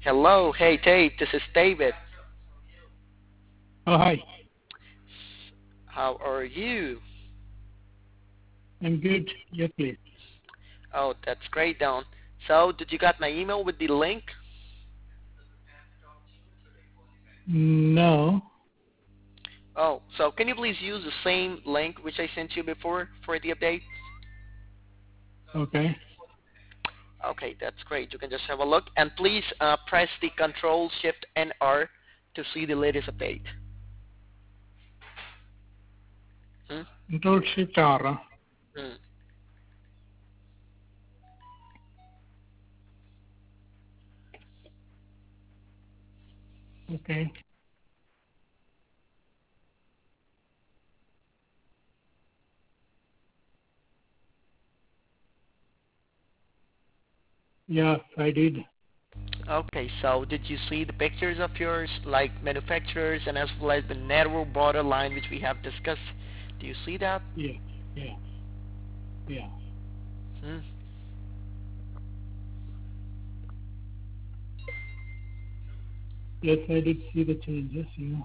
Hello, hey Tate, this is David. Oh, hi. How are you? I'm good. Yes, please. Oh, that's great, Don. So, did you got my email with the link? No. Oh, so can you please use the same link which I sent you before for the update? Okay. Okay, that's great. You can just have a look and please press the Control Shift and R to see the latest update. Hmm? Control Shift R. Hmm. Okay. Yes, I did. Okay, so did you see the pictures of yours, like manufacturers and as well as the narrow border line which we have discussed? Do you see that? Yeah. Yeah. Yeah. Hmm? Yes, I did see the changes. Yeah.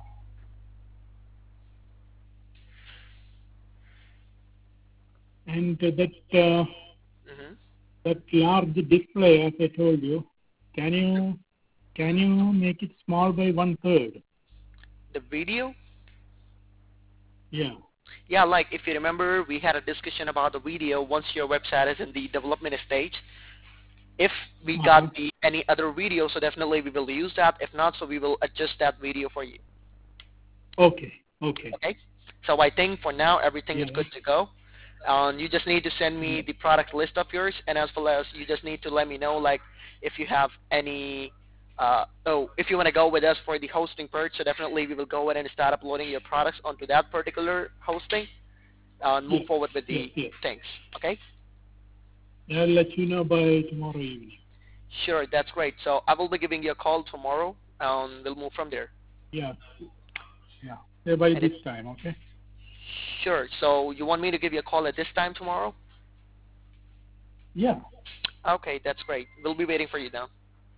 And Hmm. that large display, as I told you, can you make it small by one third? The video? Yeah. Yeah, like if you remember, we had a discussion about the video once your website is in the development stage. If we got Uh-huh. any other video, so definitely we will use that. If not, so we will adjust that video for you. Okay. Okay. Okay? So I think for now everything is Yeah. good to go. You just need to send Yeah. me the product list of yours, and as well as you just need to let me know like if you have any. If you want to go with us for the hosting purge, so definitely we will go ahead and start uploading your products onto that particular hosting and move Yes. forward with Yes. the Yes. things. Okay? I'll let you know by tomorrow evening. Sure, that's great. So I will be giving you a call tomorrow, and we'll move from there. Yeah. Yeah. Yeah. By And it, this time. Okay. sure. So you want me to give you a call at this time tomorrow? Yeah. Okay, that's great. We'll be waiting for you now.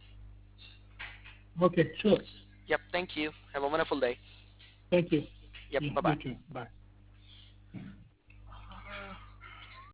Okay. Sure. Yep. Thank you. Have a wonderful day. Thank you. Yep. Yeah. Bye bye. You too. Bye.